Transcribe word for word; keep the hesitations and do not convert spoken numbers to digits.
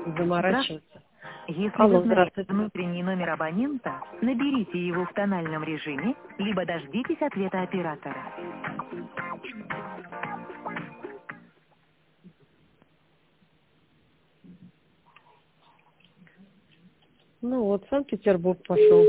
заморачиваться. Если Алло, вы знаете здравствуйте. внутренний номер абонента, наберите его в тональном режиме, либо дождитесь ответа оператора. Ну вот, Санкт-Петербург пошел.